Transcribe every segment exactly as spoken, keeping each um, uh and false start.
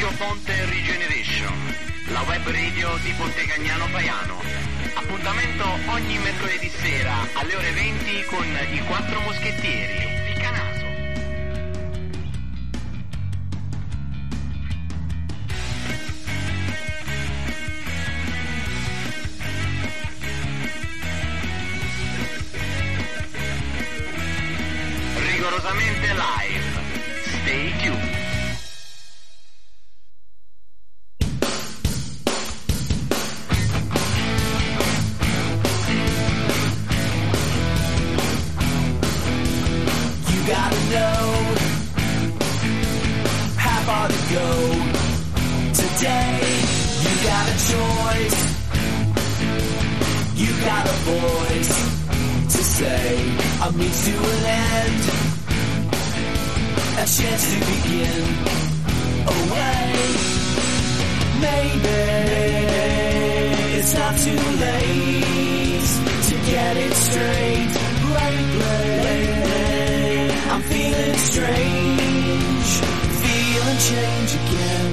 Radio Ponte Regeneration, la web radio di Pontecagnano Faiano. Appuntamento ogni mercoledì sera alle ore venti con i Quattro Moschettieri. Ficcanaso. Rigorosamente live. Stay tuned. You gotta know how far to go today. You got a choice. You got a voice to say a means to an end, a chance to begin a way. Maybe it's not too late to get it straight. Lately I'm feeling strange, feeling change again.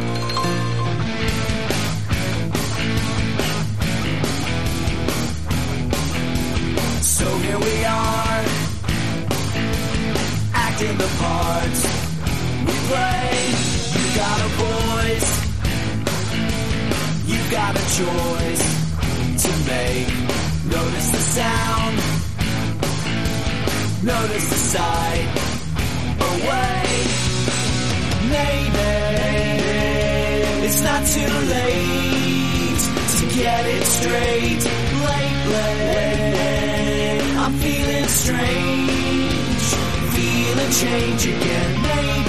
So here we are, acting the part we play. You got a voice, you got a choice to make. Notice the sound, notice the sight away. Maybe it's not too late to get it straight. Lately I'm feeling strange, feeling change again.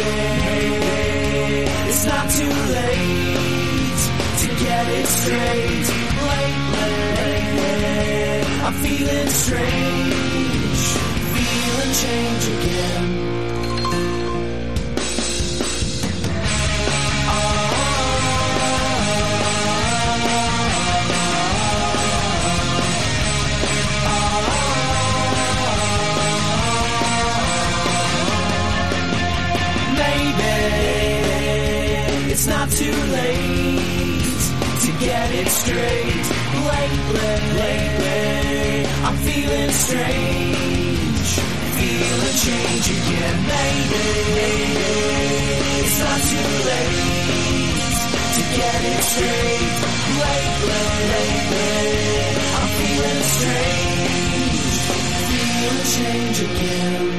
Maybe it's not too late to get it straight. Lately I'm feeling strange, feeling change again. It's not too late to get it straight. Lately, lately I'm feeling strange, feeling change again. Maybe it's not too late to get it straight. Lately, lately I'm feeling strange, feeling change again.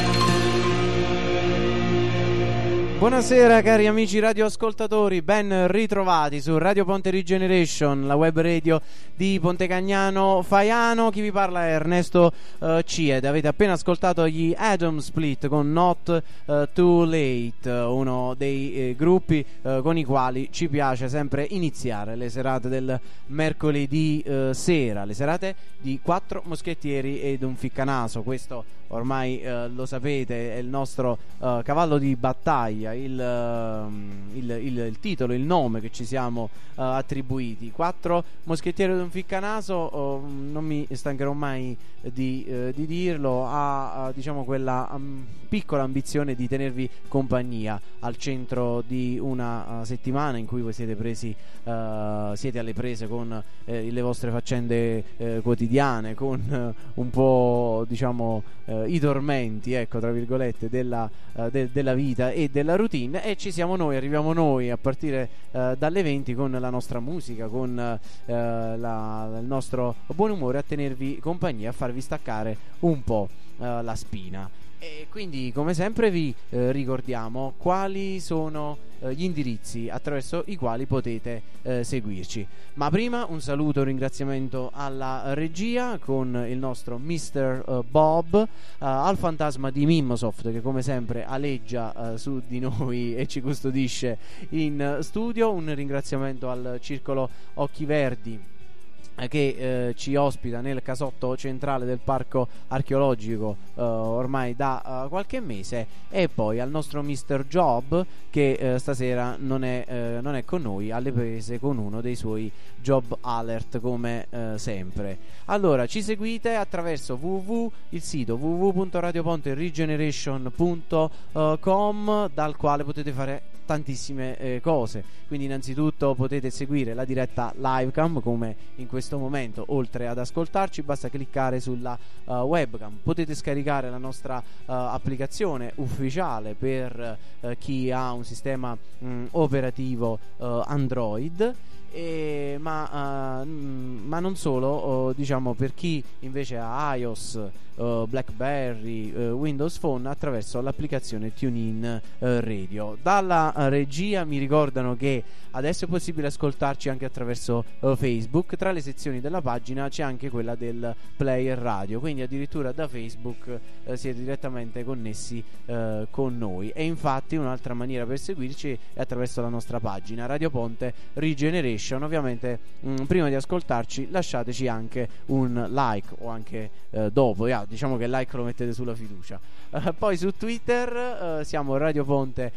Buonasera cari amici radioascoltatori, ben ritrovati su Radio Ponte Regeneration, la web radio di Pontecagnano Faiano. Chi vi parla è Ernesto uh, Cied. Avete appena ascoltato gli Atom Split con Not uh, Too Late, uno dei eh, gruppi uh, con i quali ci piace sempre iniziare le serate del mercoledì uh, sera, le serate di Quattro Moschettieri ed un Ficcanaso. Questo ormai uh, lo sapete, è il nostro uh, cavallo di battaglia, il, uh, il, il, il titolo, il nome che ci siamo uh, attribuiti. Quattro Moschettieri ed un Ficcanaso, uh, non mi stancherò mai di, uh, di dirlo, ha uh, diciamo quella um, piccola ambizione di tenervi compagnia al centro di una uh, settimana in cui voi siete presi uh, siete alle prese con eh, le vostre faccende eh, quotidiane, con uh, un po' diciamo uh, i tormenti, ecco, tra virgolette, della, uh, de- della vita e della routine, e ci siamo noi, arriviamo noi a partire uh, dalle venti con la nostra musica, con uh, la, il nostro buon umore, a tenervi compagnia, a farvi staccare un po' uh, la spina. E quindi, come sempre, vi eh, ricordiamo quali sono eh, gli indirizzi attraverso i quali potete eh, seguirci. Ma prima un saluto, un ringraziamento alla regia con il nostro mister uh, Bob, uh, al fantasma di Mimmosoft che come sempre aleggia uh, su di noi e ci custodisce in uh, studio. Un ringraziamento al Circolo Occhi Verdi che eh, ci ospita nel casotto centrale del parco archeologico eh, ormai da uh, qualche mese, e poi al nostro mister Job che eh, stasera non è, eh, non è con noi, alle prese con uno dei suoi job alert come eh, sempre. Allora ci seguite attraverso www, il sito www punto radioponteregeneration punto com, dal quale potete fare tantissime eh, cose. Quindi innanzitutto potete seguire la diretta livecam come in questo momento, oltre ad ascoltarci basta cliccare sulla uh, webcam. Potete scaricare la nostra uh, applicazione ufficiale per uh, chi ha un sistema mh, operativo uh, Android. E, ma, uh, ma non solo, uh, diciamo per chi invece ha iOS, uh, BlackBerry, uh, Windows Phone, attraverso l'applicazione TuneIn uh, Radio. Dalla uh, regia mi ricordano che adesso è possibile ascoltarci anche attraverso uh, Facebook. Tra le sezioni della pagina c'è anche quella del player radio, quindi addirittura da Facebook uh, siete direttamente connessi uh, con noi. E infatti un'altra maniera per seguirci è attraverso la nostra pagina Radio Ponte Regeneration. Ovviamente mh, prima di ascoltarci lasciateci anche un like, o anche eh, dopo, yeah, diciamo che il like lo mettete sulla fiducia. Uh, poi su Twitter uh, siamo Radio Ponte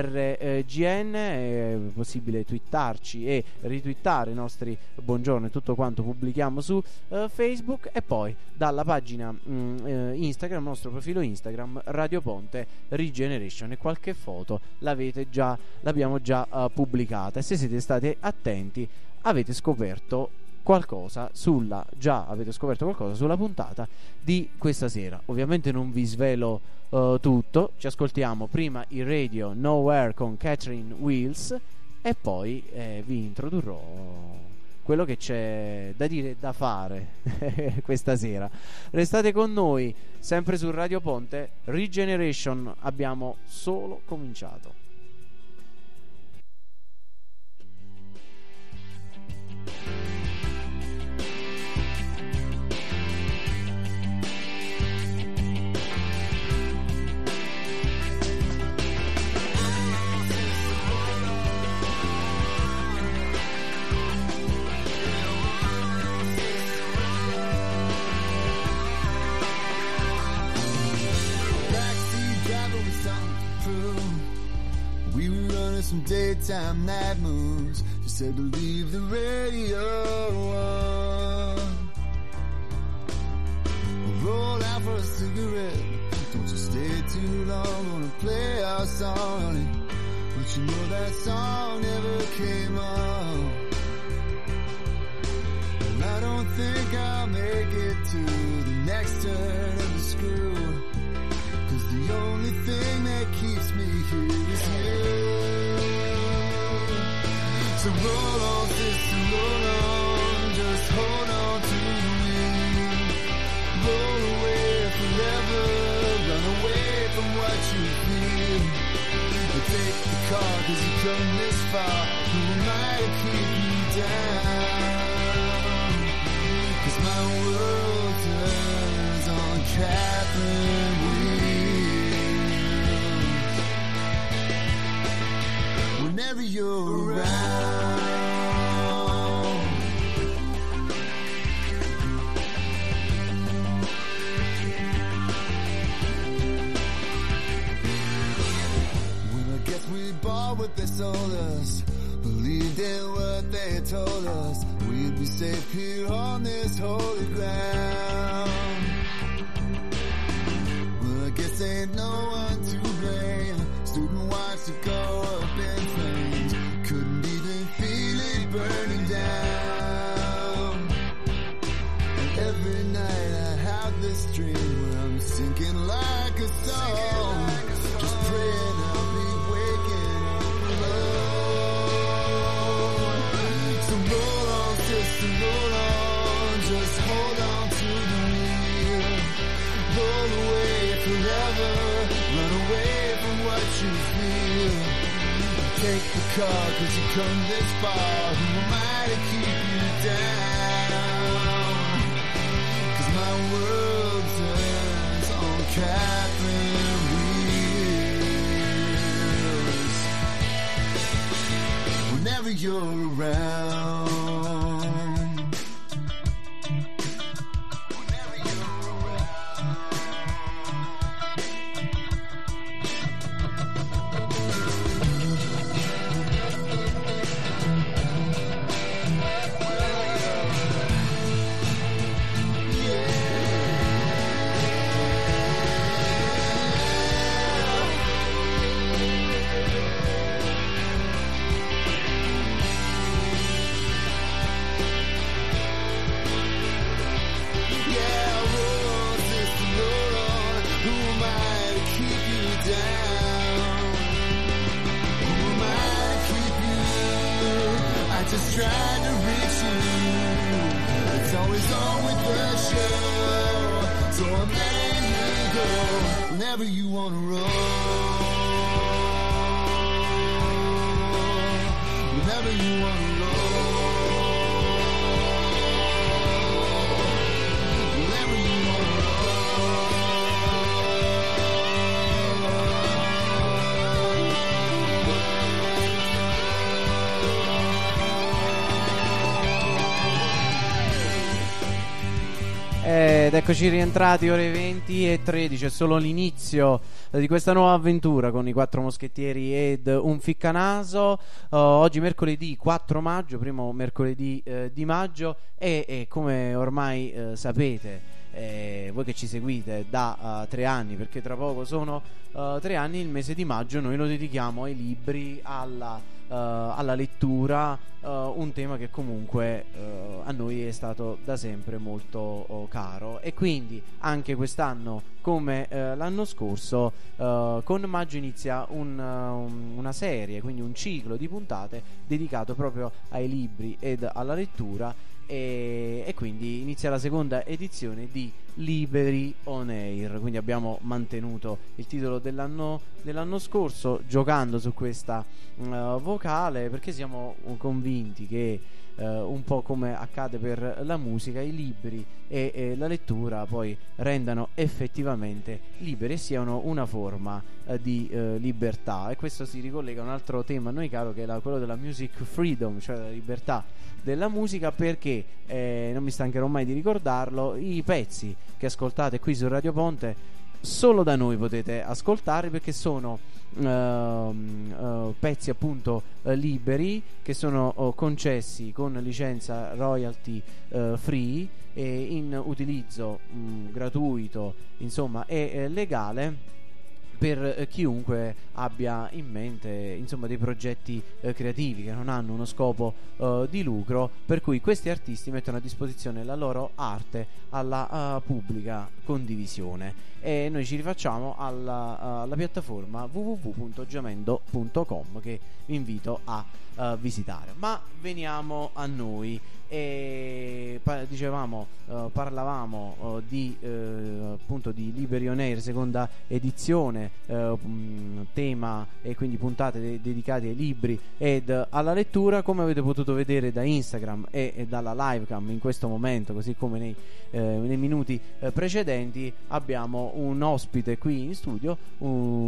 R G N, è possibile twittarci e ritwittare i nostri buongiorno e tutto quanto pubblichiamo su uh, Facebook. E poi dalla pagina mh, eh, Instagram, il nostro profilo Instagram Radio Ponte Regeneration, e qualche foto l'avete già, l'abbiamo già uh, pubblicata, e se siete stati attenti avete scoperto qualcosa sulla già avete scoperto qualcosa sulla puntata di questa sera. Ovviamente non vi svelo uh, tutto. Ci ascoltiamo prima il Radio Nowhere con Catherine Wills, e poi eh, vi introdurrò quello che c'è da dire e da fare questa sera. Restate con noi sempre su Radio Ponte Regeneration, abbiamo solo cominciato. Some daytime night moves, just said to leave the radio on. We'll roll out for a cigarette, don't you stay too long, gonna play our song, honey. But you know that song never came on. And I don't think I'll make it to the next turn of the screw, 'cause the only thing that keeps me here is you. So roll on, sister, roll on, just hold on to me. Roll away forever, run away from what you feel. You take the car 'cause you come this far, who am I to keep you down? 'Cause my world turns on Catherine wheels. Whenever you're around. What they sold us, believed in what they told us, we'd be safe here on this holy ground. Well, I guess ain't no one to blame, student watched it go up in flames, couldn't even feel it burning down. And every night I have this dream where I'm sinking like a song, just praying I'll be waking up. Roll on, just hold on to the wheel. Roll away forever, run away from what you feel. Take the car 'cause you come this far, who am I to keep you down? 'Cause my world turns on Catherine wheels. Whenever you're around. just trying to reach you. It's always on with the show, so I'm letting you go whenever you wanna roll. Whenever you wanna roll. Whenever you wanna Ed eccoci rientrati, ore venti e tredici, è solo l'inizio di questa nuova avventura con i Quattro Moschettieri ed un ficcanaso. uh, Oggi mercoledì quattro maggio, primo mercoledì eh, di maggio e, e come ormai eh, sapete, eh, voi che ci seguite da uh, tre anni, perché tra poco sono uh, tre anni, il mese di maggio noi lo dedichiamo ai libri, alla Uh, alla lettura, uh, un tema che comunque uh, a noi è stato da sempre molto uh, caro, e quindi anche quest'anno come uh, l'anno scorso uh, con maggio inizia un, uh, una serie, quindi un ciclo di puntate dedicato proprio ai libri ed alla lettura, e, e quindi inizia la seconda edizione di Liberi on Air. Quindi abbiamo mantenuto il titolo dell'anno, dell'anno scorso, giocando su questa uh, vocale, perché siamo convinti che uh, un po' come accade per la musica, i libri e, e la lettura poi rendano effettivamente liberi e siano una forma uh, di uh, libertà. E questo si ricollega a un altro tema a noi caro, che è la, quello della music freedom, cioè la libertà della musica, perché eh, non mi stancherò mai di ricordarlo, i pezzi che ascoltate qui su Radio Ponte solo da noi potete ascoltare, perché sono uh, uh, pezzi appunto uh, liberi, che sono uh, concessi con licenza royalty uh, free e in utilizzo um, gratuito, insomma, e eh, legale per eh, chiunque abbia in mente, insomma, dei progetti eh, creativi che non hanno uno scopo eh, di lucro, per cui questi artisti mettono a disposizione la loro arte alla uh, pubblica condivisione, e noi ci rifacciamo alla, uh, alla piattaforma w w w punto giamendo punto com, che vi invito a uh, visitare. Ma veniamo a noi. E pa- dicevamo, uh, parlavamo uh, di uh, appunto di Liberi on Air, seconda edizione, uh, mh, tema e quindi puntate de- dedicate ai libri ed uh, alla lettura. Come avete potuto vedere da Instagram e, e dalla livecam in questo momento, così come nei, eh, nei minuti eh, precedenti, abbiamo un ospite qui in studio, un,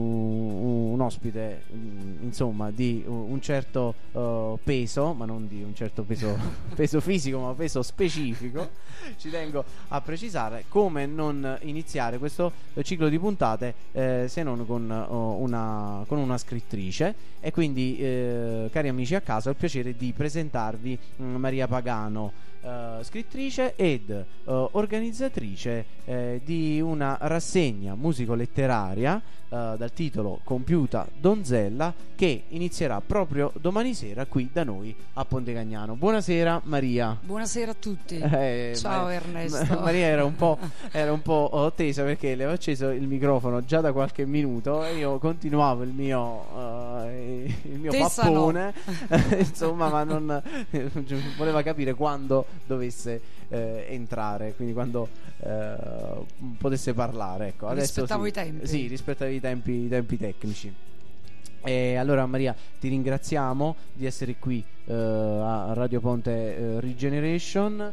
un ospite mh, insomma di un certo uh, peso, ma non di un certo peso peso fisico, fisico ma peso specifico. Ci tengo a precisare come non iniziare questo ciclo di puntate eh, se non con, oh, una, con una scrittrice, e quindi eh, cari amici a casa, ho il piacere di presentarvi mh, Maria Pagano, Uh, scrittrice ed uh, organizzatrice uh, di una rassegna musico-letteraria uh, dal titolo Compiuta Donzella, che inizierà proprio domani sera qui da noi a Ponte Cagnano. Buonasera Maria. Buonasera a tutti. Eh, Ciao Ma- Ernesto. Maria era un po', era un po' tesa, perché le avevo acceso il microfono già da qualche minuto e io continuavo il mio uh, il mio Tesa pappone no. Insomma, ma non voleva capire quando dovesse eh, entrare, quindi quando eh, potesse parlare, ecco. Adesso rispettavo sì, i tempi. Sì, rispettavi i tempi, i tempi tecnici. E allora Maria, ti ringraziamo di essere qui eh, a Radio Ponte eh, Regeneration,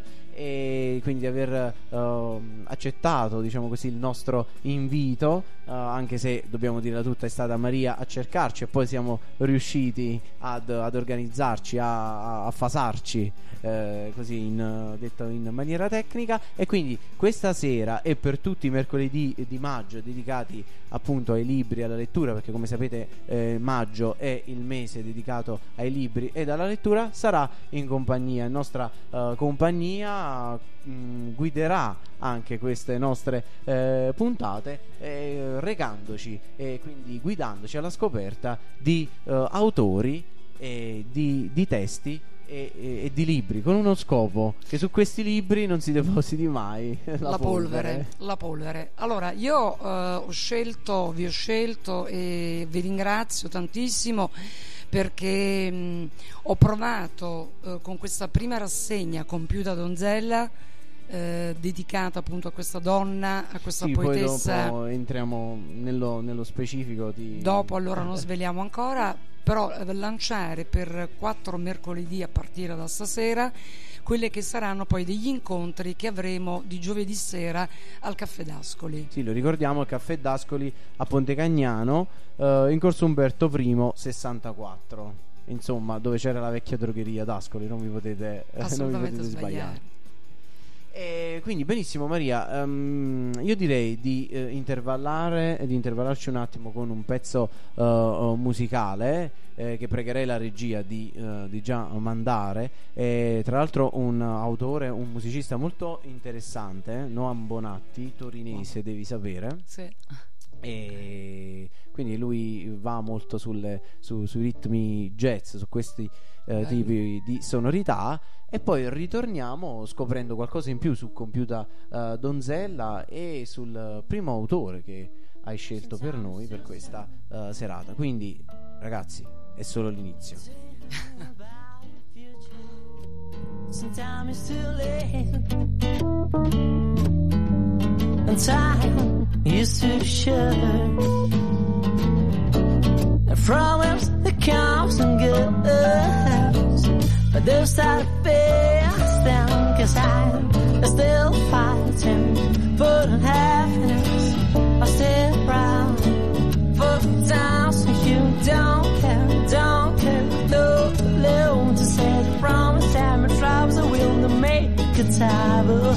e quindi di aver uh, accettato, diciamo così, il nostro invito, uh, anche se dobbiamo dirla tutta, è stata Maria a cercarci e poi siamo riusciti ad, ad organizzarci, a, a fasarci, eh, così in, detto in maniera tecnica. E quindi questa sera e per tutti i mercoledì di maggio dedicati appunto ai libri e alla lettura, perché come sapete eh, maggio è il mese dedicato ai libri ed alla lettura, sarà in compagnia, in nostra uh, compagnia, mh, guiderà anche queste nostre eh, puntate, eh, recandoci e quindi guidandoci alla scoperta di uh, autori e di, di testi E, e, e di libri, con uno scopo: che su questi libri non si depositi mai la, la polvere. polvere. La polvere. Allora, io eh, ho scelto, vi ho scelto e vi ringrazio tantissimo perché mh, ho provato eh, con questa prima rassegna compiuta a Donzella, eh, dedicata appunto a questa donna, a questa sì, poetessa. Poi dopo entriamo nello, nello specifico di... Dopo allora non sveliamo ancora, però eh, lanciare per quattro mercoledì a partire da stasera quelle che saranno poi degli incontri che avremo di giovedì sera al Caffè d'Ascoli. Sì, lo ricordiamo, il Caffè d'Ascoli a Ponte Cagnano, eh, in corso Umberto I sessantaquattro, insomma, dove c'era la vecchia drogheria d'Ascoli, non vi potete, eh, non vi Assolutamente potete sbagliare. sbagliare. E quindi benissimo Maria, um, io direi di eh, intervallare di intervallarci un attimo con un pezzo uh, uh, musicale eh, che pregherei la regia di, uh, di già mandare, e tra l'altro un autore, un musicista molto interessante, eh? Noam Bonatti, torinese, devi sapere. Sì. E quindi lui va molto sulle, su, sui ritmi jazz, su questi eh, tipi di sonorità. E poi ritorniamo scoprendo qualcosa in più su Compiuta uh, Donzella e sul primo autore che hai scelto per noi per questa uh, serata. Quindi ragazzi, è solo l'inizio. Sometimes it's too late, and time used to share. And problems that comes and goes, but those that face them, 'cause I'm still fighting for the happiness. I'm still proud for the times when you don't care, don't care. No, no, to say the promise and my tribes are willing to make a table.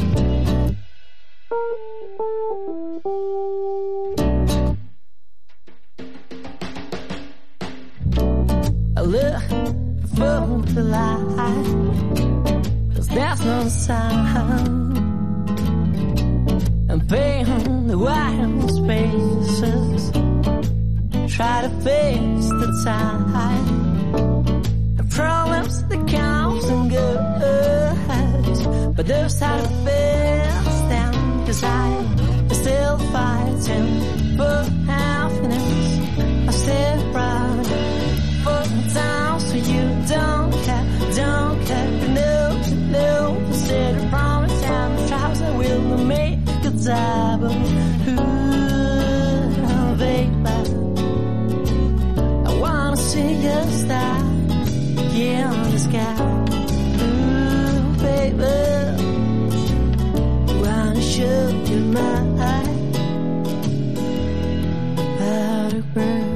I look for the light, 'cause there's no sound, and pain the wild spaces, try to face the time, the problems that comes and goes, but those how to face them, 'cause I'm still fighting for happiness. I'm still running for time, so you don't care, don't care. No, no, I said I promise and the trials I will make a double. Ooh, baby, I wanna see you star, yeah, on the sky. Ooh, baby, wanna show you my outer world.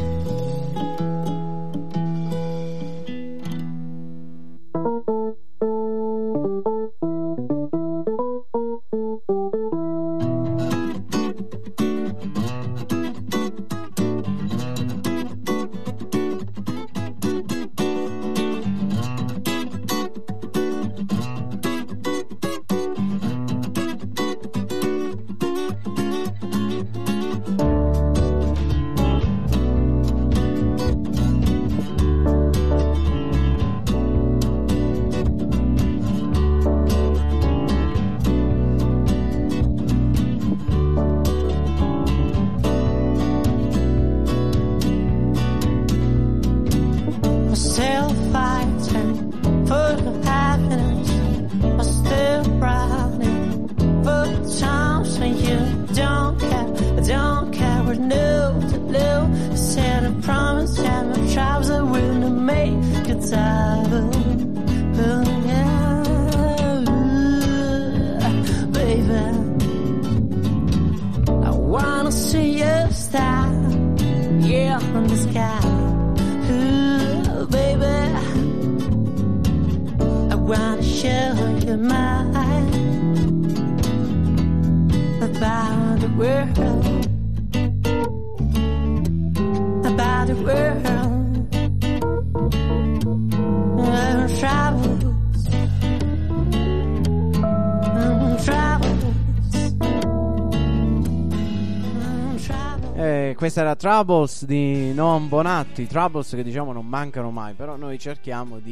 Questa era Troubles di Noam Bonatti, Troubles che diciamo non mancano mai, però noi cerchiamo di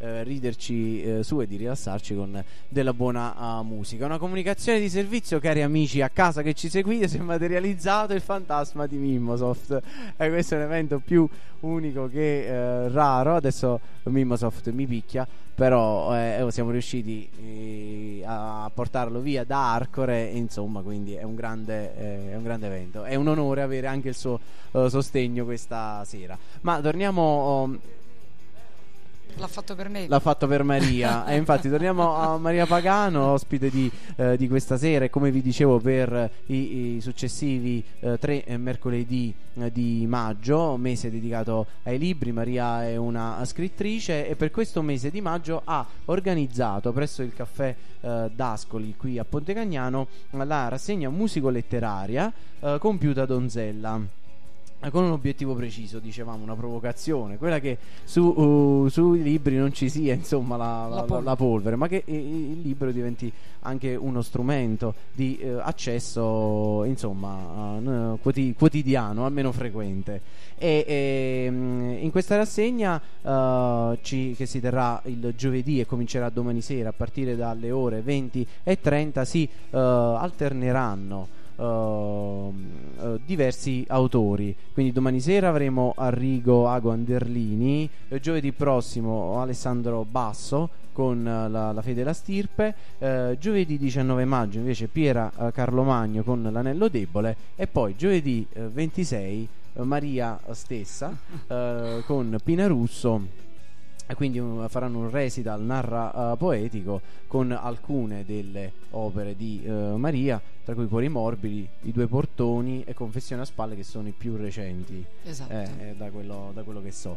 eh, riderci eh, su e di rilassarci con della buona uh, musica. Una comunicazione di servizio, cari amici a casa che ci seguite: si è materializzato il fantasma di Mimmosoft. E questo è un evento più unico che eh, raro. Adesso Mimmosoft mi picchia, però eh, siamo riusciti eh, a portarlo via da Arcore, insomma, quindi è un grande, eh, è un grande evento. È un onore avere anche il suo uh, sostegno questa sera. Ma torniamo um, L'ha fatto per me. L'ha fatto per Maria. E infatti torniamo a Maria Pagano, ospite di, eh, di questa sera, e come vi dicevo per i, i successivi eh, tre eh, mercoledì eh, di maggio, mese dedicato ai libri. Maria è una scrittrice e per questo mese di maggio ha organizzato presso il caffè eh, d'Ascoli qui a Pontecagnano la rassegna musico-letteraria eh, Compiuta Donzella, con un obiettivo preciso, dicevamo, una provocazione, quella che su, uh, sui libri non ci sia, insomma, la, la, la, polvere. la polvere, ma che il libro diventi anche uno strumento di uh, accesso, insomma, uh, quoti- quotidiano, almeno frequente. E, e in questa rassegna uh, ci, che si terrà il giovedì e comincerà domani sera a partire dalle ore venti e trenta, si uh, alterneranno Uh, uh, diversi autori. Quindi domani sera avremo Arrigo Ago Anderlini, eh, giovedì prossimo Alessandro Basso con uh, la, la Fede e la Stirpe, uh, giovedì diciannove maggio invece Piera uh, Carlomagno con L'Anello Debole, e poi giovedì uh, ventisei uh, Maria stessa uh, con Pina Russo. E quindi um, faranno un recital narra uh, poetico con alcune delle opere di uh, Maria, tra cui Cuori Morbidi, I Due Portoni e Confessione a Spalle, che sono i più recenti. Esatto. eh, da, quello, da quello che so.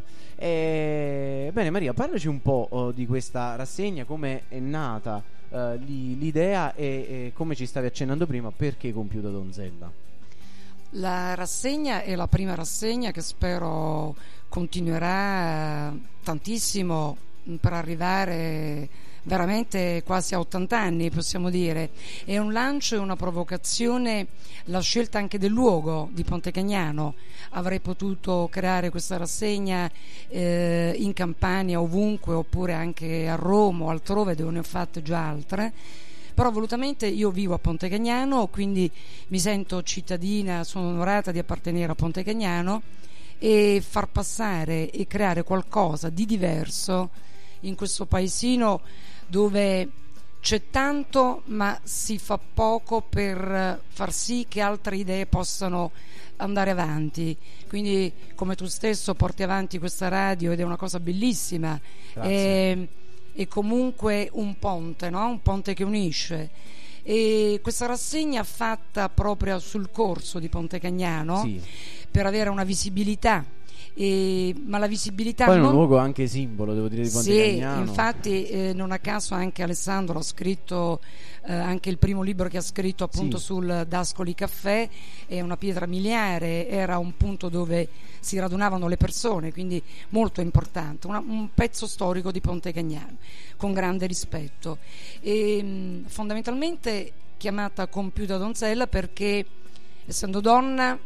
E, bene, Maria, parlaci un po' uh, di questa rassegna, come è nata uh, li, l'idea e, e come ci stavi accennando prima, perché Compiuta Donzella? La rassegna è la prima rassegna che spero continuerà tantissimo per arrivare veramente quasi a ottanta anni, possiamo dire. È un lancio e una provocazione la scelta anche del luogo di Pontecagnano. Avrei potuto creare questa rassegna eh, in Campania, ovunque, oppure anche a Roma o altrove, dove ne ho fatte già altre. Però volutamente io vivo a Pontecagnano, quindi mi sento cittadina, sono onorata di appartenere a Pontecagnano, e far passare e creare qualcosa di diverso in questo paesino dove c'è tanto ma si fa poco per far sì che altre idee possano andare avanti. Quindi, come tu stesso porti avanti questa radio, ed è una cosa bellissima. È, è comunque un ponte, no? Un ponte che unisce. E questa rassegna fatta proprio sul corso di Pontecagnano, sì, per avere una visibilità, e, ma la visibilità poi è non... un luogo anche simbolo, devo dire, di Pontecagnano. Sì, infatti eh, non a caso anche Alessandro ha scritto eh, anche il primo libro che ha scritto appunto, sì, sul D'Ascoli Caffè, è una pietra miliare, era un punto dove si radunavano le persone, quindi molto importante, una, un pezzo storico di Pontecagnano con grande rispetto, e mh, fondamentalmente chiamata Compiuta Donzella perché, essendo donna,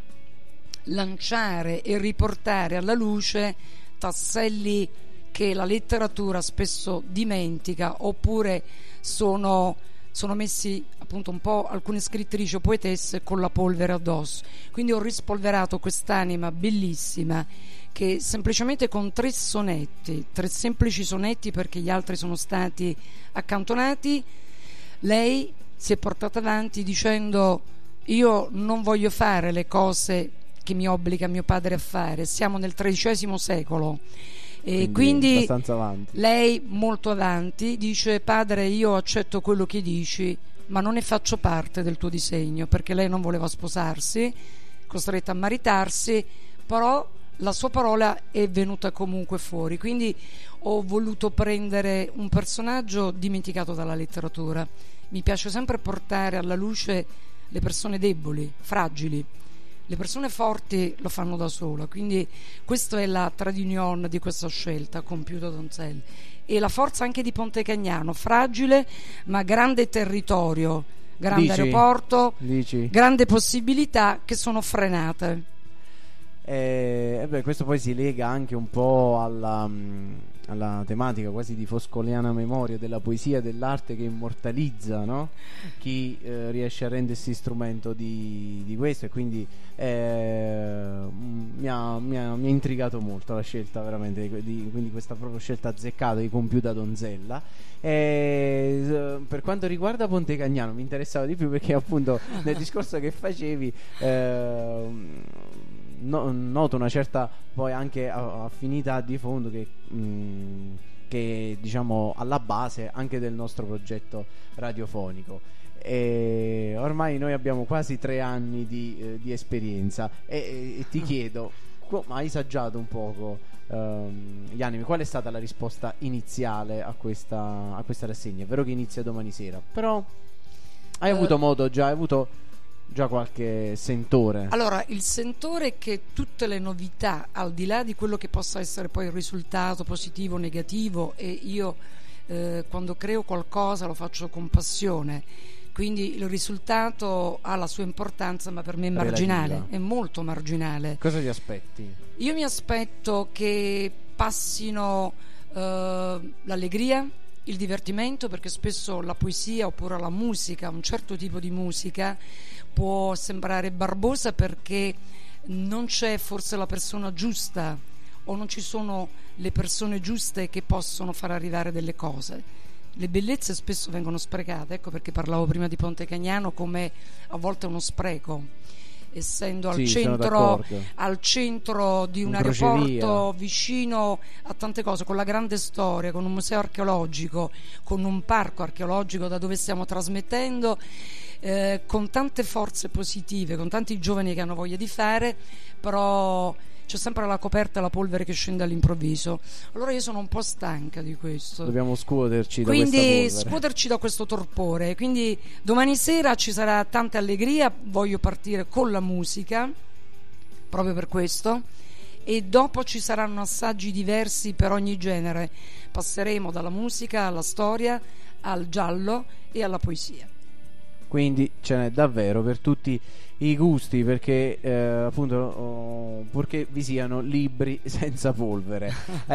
lanciare e riportare alla luce tasselli che la letteratura spesso dimentica, oppure sono, sono messi appunto un po' alcune scrittrici o poetesse con la polvere addosso. Quindi ho rispolverato quest'anima bellissima che semplicemente con tre sonetti, tre semplici sonetti, perché gli altri sono stati accantonati, lei si è portata avanti dicendo: io non voglio fare le cose che mi obbliga mio padre a fare, siamo nel tredicesimo secolo, e quindi, quindi abbastanza avanti. Lei molto avanti dice: padre, io accetto quello che dici, ma non ne faccio parte del tuo disegno, perché lei non voleva sposarsi, costretta a maritarsi, però la sua parola è venuta comunque fuori. Quindi ho voluto prendere un personaggio dimenticato dalla letteratura. Mi piace sempre portare alla luce le persone deboli, fragili. Le persone forti lo fanno da sola, quindi questa è la trade union di questa scelta, Compiuta Donzella, e la forza anche di Pontecagnano, fragile ma grande territorio, grande Dici? aeroporto, Dici? grande possibilità che sono frenate. E, e beh, questo poi si lega anche un po' alla, mh, alla tematica quasi di foscoliana memoria della poesia e dell'arte che immortalizza, no? Chi eh, riesce a rendersi strumento di, di questo, e quindi eh, mi, ha, mi, ha, mi ha intrigato molto la scelta veramente di, di, quindi questa proprio scelta azzeccata di Compiuta Donzella. E, per quanto riguarda Ponte Cagnano mi interessava di più perché appunto nel discorso che facevi eh, no, noto una certa poi anche affinità di fondo che, mh, che diciamo alla base anche del nostro progetto radiofonico. E ormai noi abbiamo quasi tre anni di, eh, di esperienza e, e, e ti chiedo, hai saggiato un poco um, gli animi, qual è stata la risposta iniziale a questa, a questa rassegna? È vero che inizia domani sera, però hai uh, avuto modo già, hai avuto già qualche sentore? Allora, il sentore è che tutte le novità, al di là di quello che possa essere poi il risultato positivo o negativo, e io eh, quando creo qualcosa lo faccio con passione, quindi il risultato ha la sua importanza, ma per me è marginale, relativa. È molto marginale. Cosa ti aspetti? Io mi aspetto che passino eh, l'allegria, il divertimento, perché spesso la poesia oppure la musica, un certo tipo di musica può sembrare barbosa perché non c'è forse la persona giusta o non ci sono le persone giuste che possono far arrivare delle cose. Le bellezze spesso vengono sprecate, ecco perché parlavo prima di Ponte Cagnano come a volte uno spreco, essendo sì, al centro al centro di un, un aeroporto vicino a tante cose, con la grande storia, con un museo archeologico, con un parco archeologico da dove stiamo trasmettendo, eh, con tante forze positive, con tanti giovani che hanno voglia di fare, però c'è sempre la coperta e la polvere che scende all'improvviso. Allora io sono un po' stanca di questo. Dobbiamo scuoterci da quindi, questa polvere. scuoterci da questo torpore. Quindi domani sera ci sarà tanta allegria. Voglio partire con la musica, proprio per questo. E dopo ci saranno assaggi diversi per ogni genere. Passeremo dalla musica alla storia, al giallo e alla poesia. Quindi ce n'è davvero per tutti i gusti, perché eh, appunto oh, purché vi siano libri senza polvere.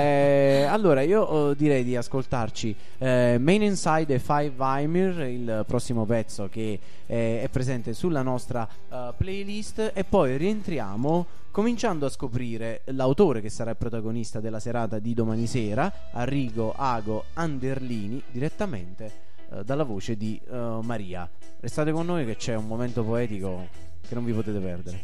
eh, allora io oh, direi di ascoltarci eh, Main Inside e Five Weimar, il prossimo pezzo che eh, è presente sulla nostra uh, playlist, e poi rientriamo cominciando a scoprire l'autore che sarà il protagonista della serata di domani sera, Arrigo Ago Anderlini, direttamente dalla voce di uh, Maria. Restate con noi che c'è un momento poetico che non vi potete perdere.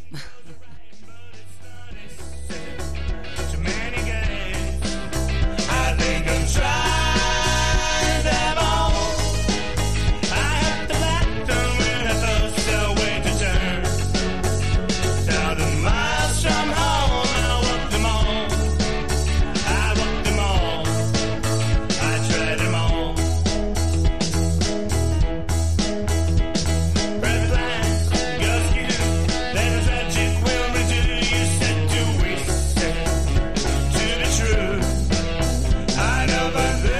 Never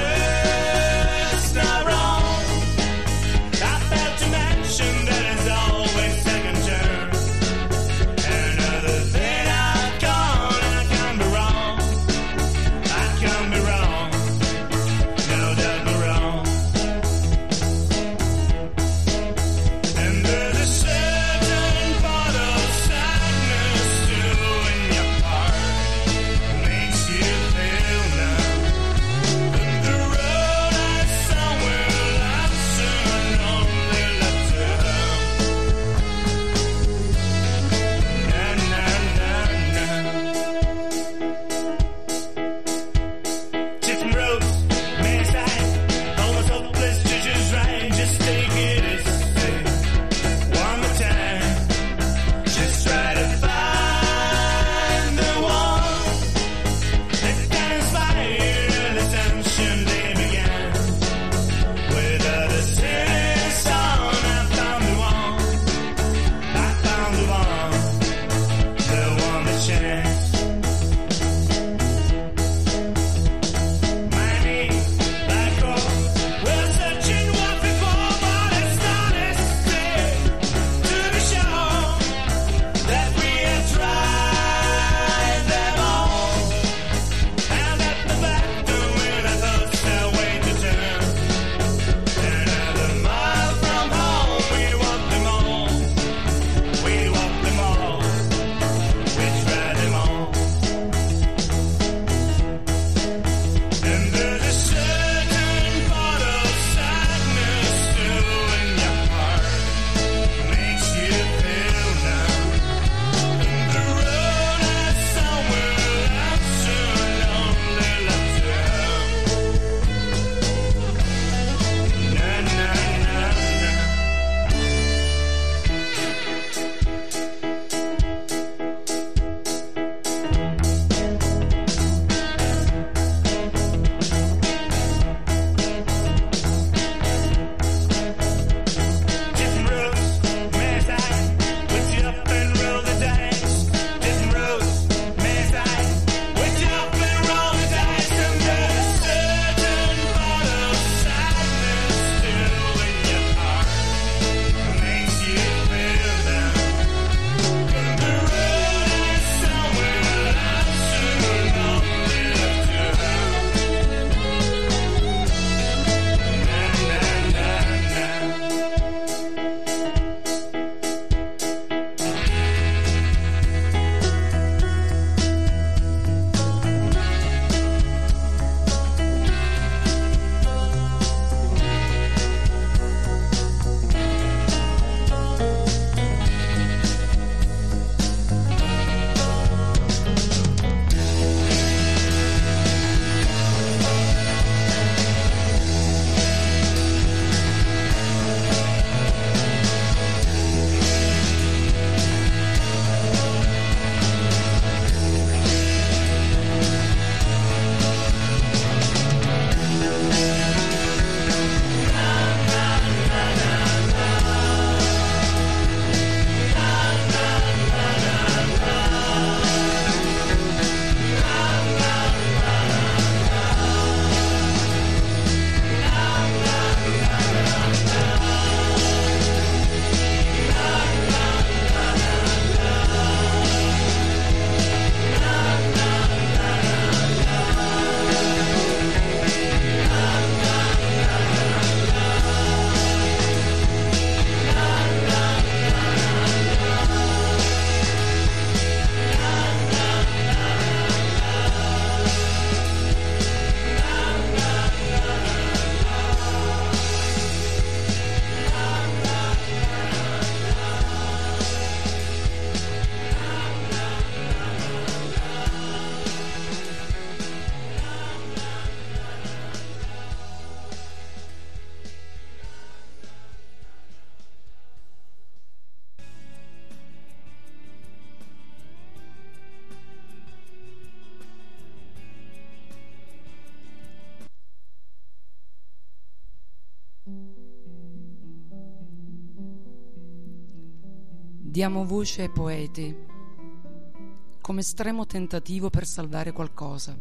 Diamo voce ai poeti come estremo tentativo per salvare qualcosa.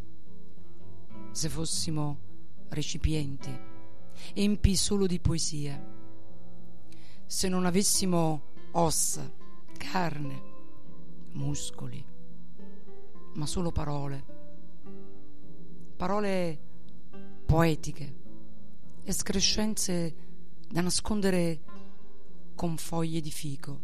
Se fossimo recipienti, empi solo di poesie, se non avessimo ossa, carne, muscoli, ma solo parole, parole poetiche, escrescenze da nascondere con foglie di fico.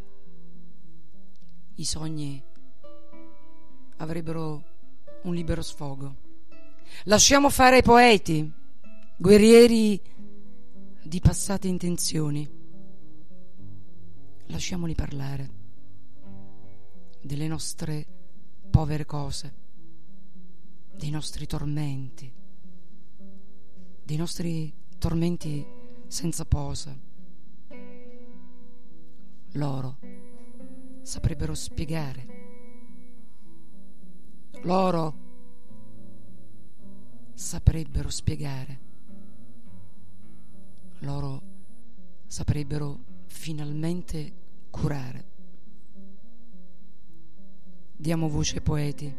I sogni avrebbero un libero sfogo. Lasciamo fare ai poeti, guerrieri di passate intenzioni. Lasciamoli parlare delle nostre povere cose, dei nostri tormenti, dei nostri tormenti senza posa. Loro saprebbero spiegare. Loro saprebbero spiegare. Loro saprebbero finalmente curare. Diamo voce ai poeti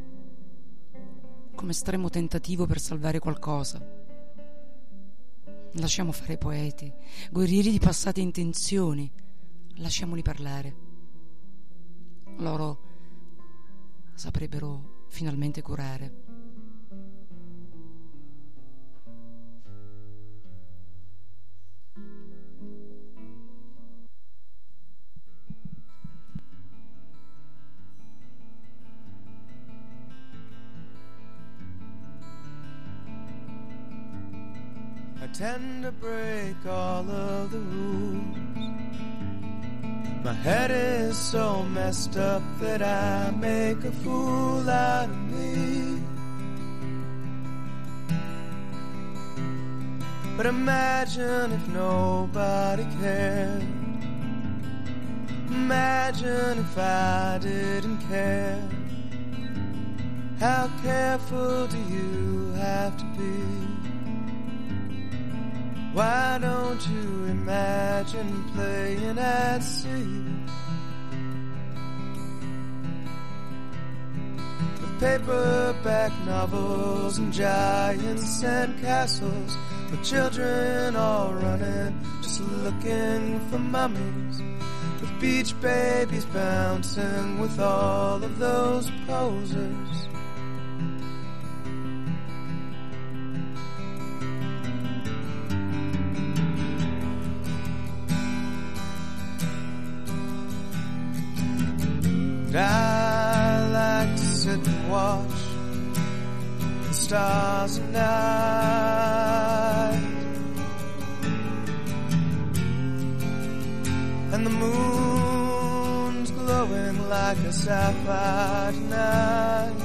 come estremo tentativo per salvare qualcosa. Lasciamo fare i poeti, guerrieri di passate intenzioni. Lasciamoli parlare. Loro saprebbero finalmente curare. I tend to break all of the rules. My head is so messed up that I make a fool out of me. But imagine if nobody cared. Imagine if I didn't care. How careful do you have to be? Why don't you imagine playing at sea? With paperback novels and giants and castles, with children all running, just looking for mummies, with beach babies bouncing with all of those posers. I like to sit and watch the stars at night, and the moon's glowing like a sapphire tonight.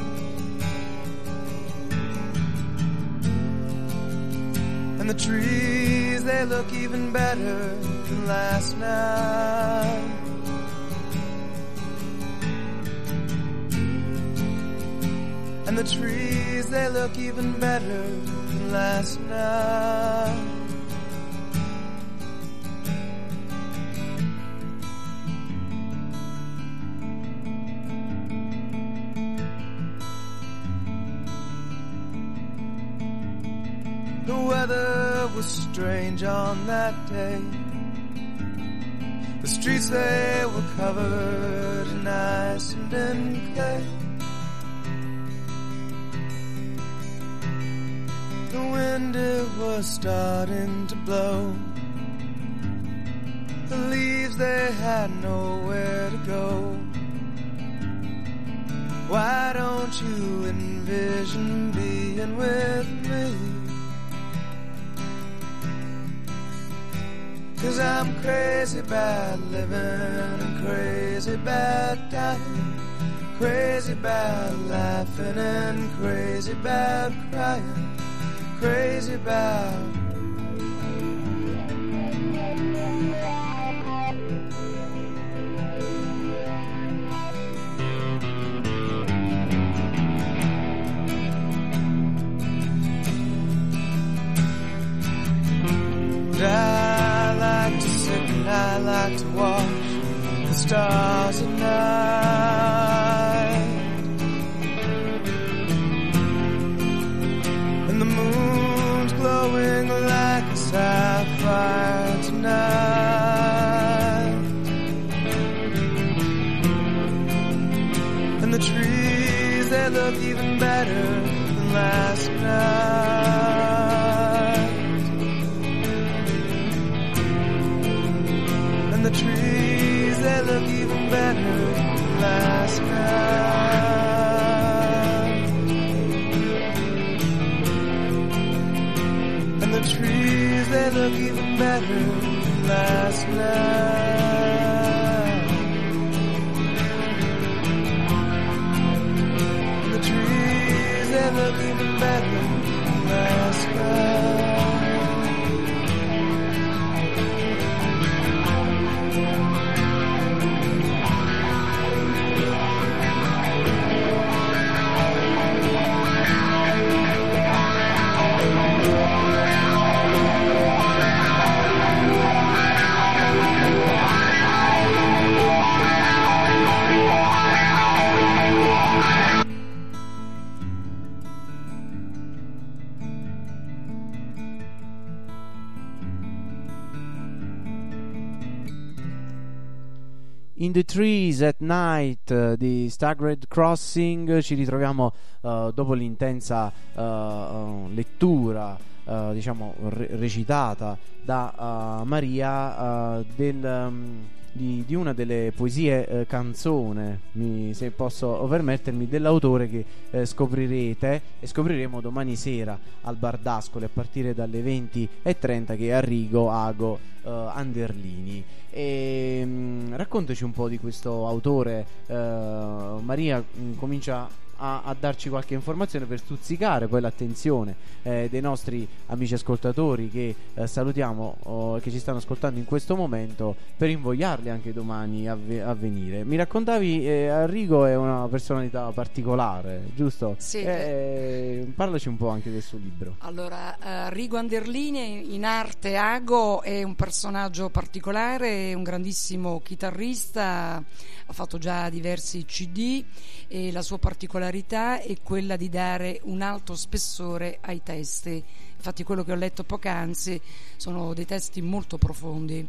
And the trees, they look even better than last night. And the trees, they look even better than last night. The weather was strange on that day. The streets, they were covered in ice and in clay. The wind, it was starting to blow. The leaves, they had nowhere to go. Why don't you envision being with me? 'Cause I'm crazy about living and crazy about dying, crazy about laughing and crazy about crying. Crazy about I like to sit and I like to watch stars at night, and the moon's glowing like a sapphire tonight, and the trees, they look even better than last night, and the trees, they look even better than last night, and the trees, they look even better than last night, and the trees, they look even better than last night. In the Trees at Night uh, di Staggered Crossing. Ci ritroviamo uh, dopo l'intensa uh, uh, lettura uh, diciamo re- recitata da uh, Maria uh, del, um, di, di una delle poesie uh, canzone, mi, se posso permettermi, dell'autore che uh, scoprirete e scopriremo domani sera al Bardascoli a partire dalle venti e trenta, che è Arrigo Ago uh, Anderlini. E, mh, raccontaci un po' di questo autore, uh, Maria. Mh, comincia a, a darci qualche informazione per stuzzicare poi l'attenzione eh, dei nostri amici ascoltatori che eh, salutiamo oh, che ci stanno ascoltando in questo momento, per invogliarli anche domani a, ve- a venire. Mi raccontavi eh, Arrigo è una personalità particolare, giusto? Sì. Eh, parlaci un po' anche del suo libro. Allora, uh, Arrigo Anderlini, in arte Ago, è un personaggio particolare, è un grandissimo chitarrista, ha fatto già diversi C D e la sua particolarità è quella di dare un alto spessore ai testi. Infatti quello che ho letto poc'anzi sono dei testi molto profondi.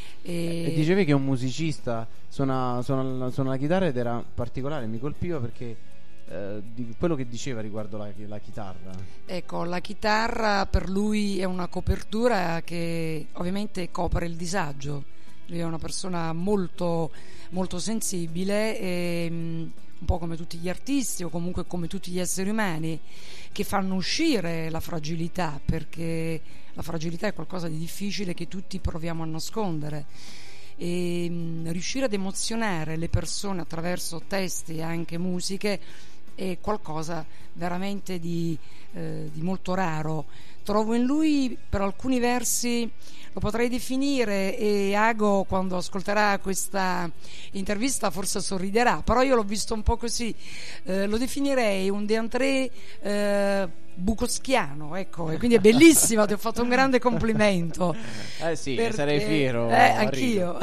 E, e dicevi che un musicista suona, suona, suona la chitarra, ed era particolare, mi colpiva perché eh, di quello che diceva riguardo la, la chitarra. Ecco, la chitarra per lui è una copertura che ovviamente copre il disagio. Lui è una persona molto, molto sensibile e um, un po' come tutti gli artisti o comunque come tutti gli esseri umani, che fanno uscire la fragilità, perché la fragilità è qualcosa di difficile che tutti proviamo a nascondere, e um, riuscire ad emozionare le persone attraverso testi e anche musiche è qualcosa veramente di, eh, di molto raro. Trovo in lui, per alcuni versi, lo potrei definire, e Ago quando ascolterà questa intervista forse sorriderà, però io l'ho visto un po' così, eh, lo definirei un De André eh, bucoschiano, ecco, e quindi è bellissima, ti ho fatto un grande complimento. Eh sì, perché, sarei fiero. Eh, anch'io.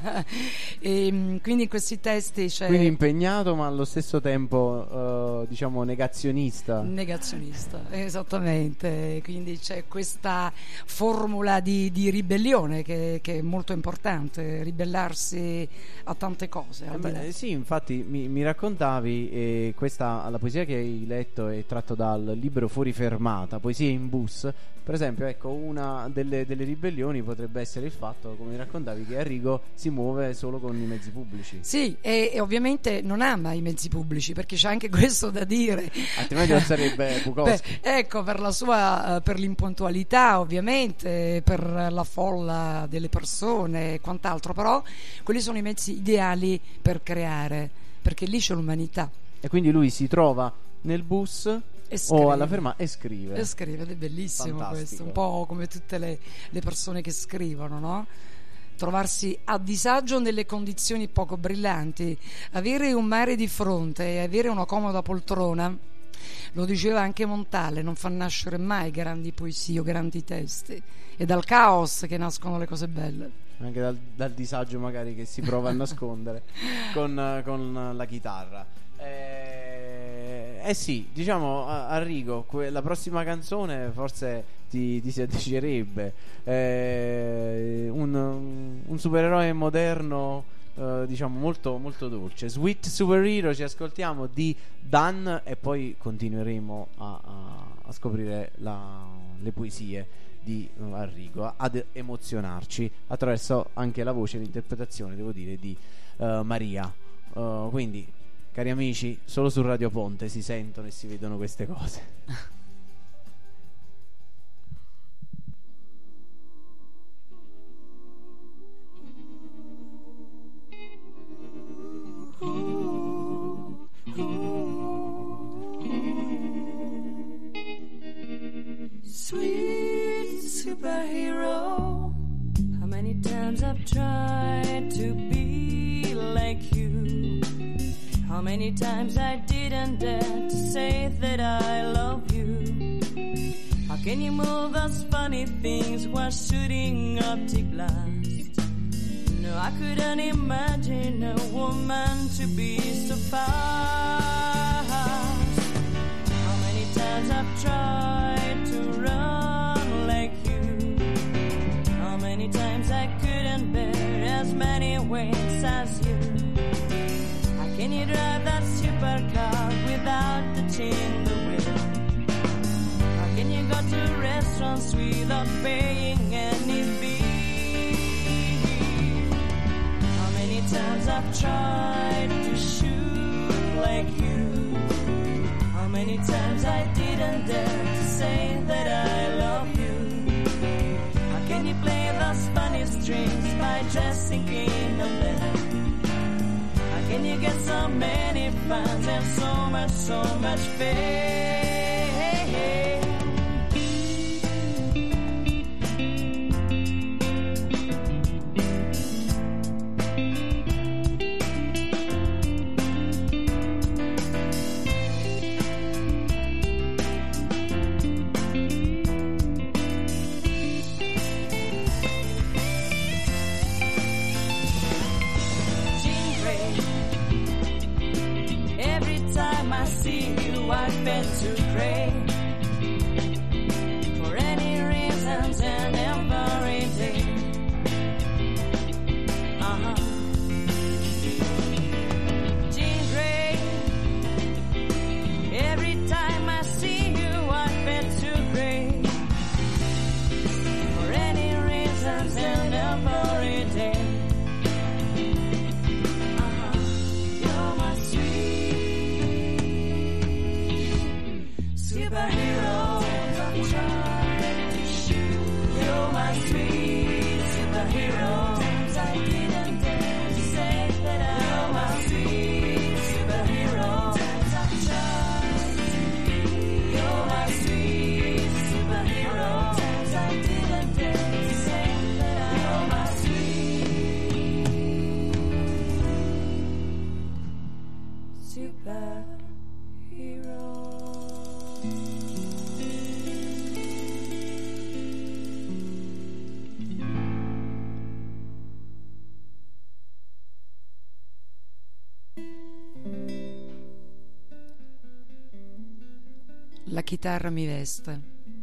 E quindi in questi testi c'è... Quindi impegnato, ma allo stesso tempo eh, diciamo negazionista. Negazionista, esattamente. Quindi c'è questa formula di, di ribellione che, che è molto importante, ribellarsi a tante cose. Eh beh, sì, infatti mi, mi raccontavi eh, questa, la poesia che hai letto è tratto dal libro Fuori Fermata, Poesie in bus. Per esempio, ecco, una delle, delle ribellioni potrebbe essere il fatto, come mi raccontavi, che Arrigo si muove solo con i mezzi pubblici. Sì, e, e ovviamente non ama i mezzi pubblici, perché c'è anche questo da dire. Altrimenti non sarebbe Bukowski. Beh, ecco, per la sua, per l'impuntualità, ovviamente, per la folla delle persone e quant'altro, però quelli sono i mezzi ideali per creare, perché lì c'è l'umanità. E quindi lui si trova nel bus o alla fermata e scrive. E scrive, ed è bellissimo. Fantastico. Questo, un po' come tutte le, le persone che scrivono, no? Trovarsi a disagio nelle condizioni poco brillanti, avere un mare di fronte e avere una comoda poltrona. Lo diceva anche Montale, non fa nascere mai grandi poesie o grandi testi, è dal caos che nascono le cose belle. anche dal, dal disagio magari che si prova a nascondere con, con la chitarra. Eh, eh sì, diciamo, Arrigo, que- la prossima canzone forse ti, ti si addicerebbe. Eh, un, un supereroe moderno, eh, diciamo molto, molto dolce. Sweet Superhero, ci ascoltiamo di Dan e poi continueremo a, a, a scoprire la, le poesie di uh, Arrigo, ad emozionarci attraverso anche la voce e l'interpretazione, devo dire, di uh, Maria. Uh, quindi, cari amici, solo su Radio Ponte si sentono e si vedono queste cose. Sweet superhero, how many times I've tried to be like you. How many times I didn't dare to say that I love you. How can you move those funny things while shooting optic blast? No, I couldn't imagine a woman to be so fast. How many times I've tried to run like you. How many times I couldn't bear as many wings as you. Can you drive that supercar without touching the wheel? How can you go to restaurants without paying any fee? How many times I've tried to shoot like you? How many times I didn't dare to say that I love you? How can you play those funny strings by dressing in a bed? Can you get so many fans and so much, so much fame? I've been too great for any reasons and every day. Uh-huh. Jean Grey, every time I see you I've been too great for any reasons and every day. Uh-huh. You're my sweet superhero, I'm trying to shoot. You're my sweet superhero. I didn't dare to say that I'm my sweet superhero. I'm trying to be. You're my sweet superhero. I didn't dare to say that I'm my sweet superhero. La chitarra mi veste,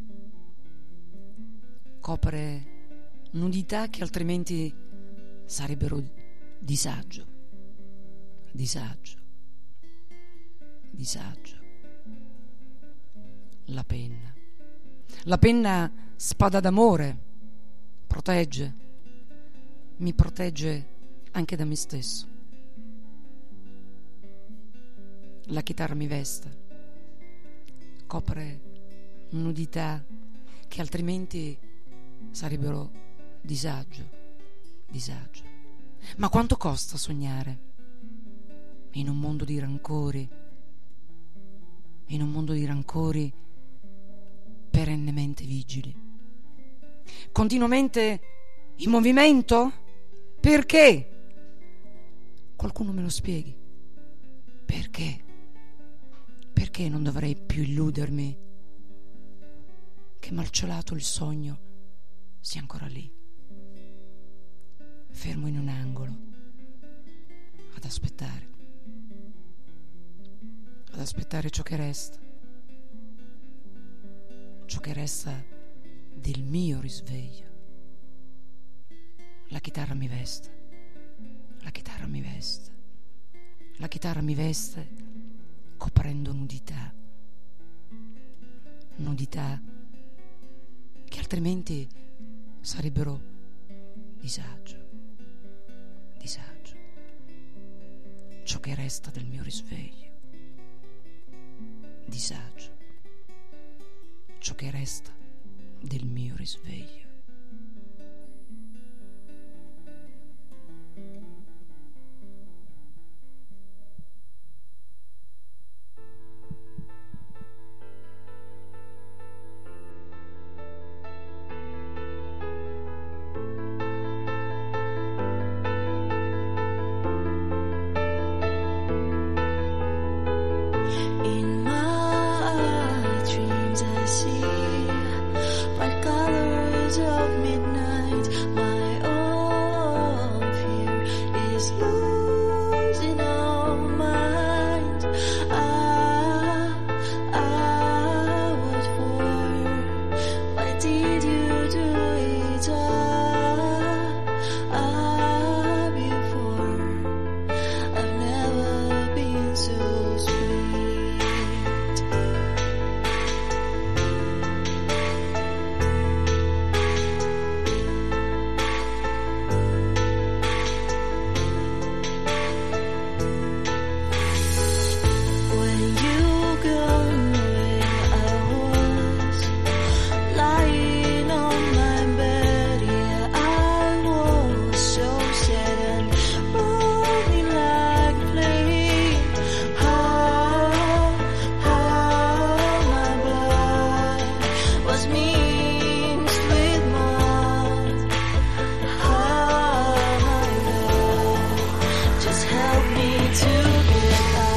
copre nudità che altrimenti sarebbero disagio, disagio, disagio. La penna, la penna spada d'amore, protegge, mi protegge anche da me stesso. La chitarra mi veste, copre nudità che altrimenti sarebbero disagio, disagio. Ma quanto costa sognare in un mondo di rancori, in un mondo di rancori perennemente vigili, continuamente in movimento? Perché? Qualcuno me lo spieghi. Perché? Perché non dovrei più illudermi che malciolato il sogno sia ancora lì? fermo in un angolo ad aspettare, ad aspettare ciò che resta, ciò che resta del mio risveglio. La chitarra mi veste, la chitarra mi veste, la chitarra mi veste coprendo nudità, nudità che altrimenti sarebbero disagio, disagio, ciò che resta del mio risveglio, disagio, ciò che resta del mio risveglio. In my dreams I see bright colors of midnight. My own fear is losing all mind. Ah, ah, what for? Why did you do it? Ah, ah, before I've never been so sweet. When you gone away, I was lying on my bed. Yeah, I was so sad and burning like a flame. How, how my blood was mixed with mud. How my love just help me to get out.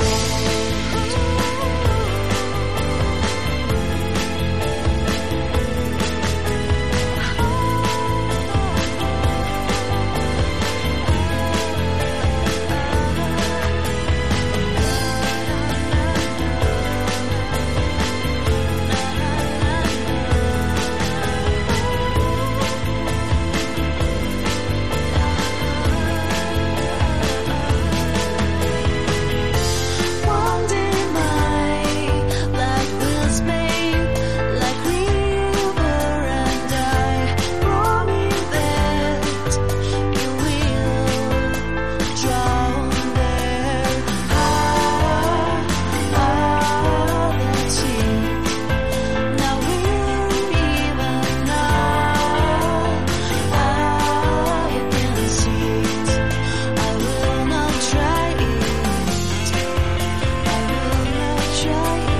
One day my life will spade like river, and I promise that you will drown there. Ah, ah, that's it. Now we're even now. I can see it. I will not try it. I will not try it.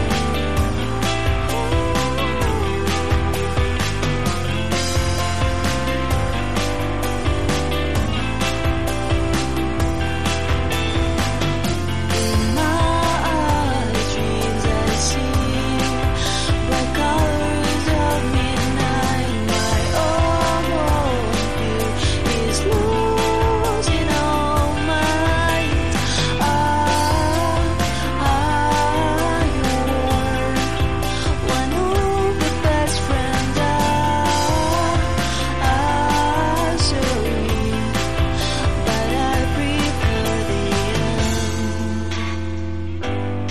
In my dreams I see bright colors of midnight. My own fear is losing all mind. Ah, ah, you're one of the best friends. Ah, ah, sorry, but I prefer the end.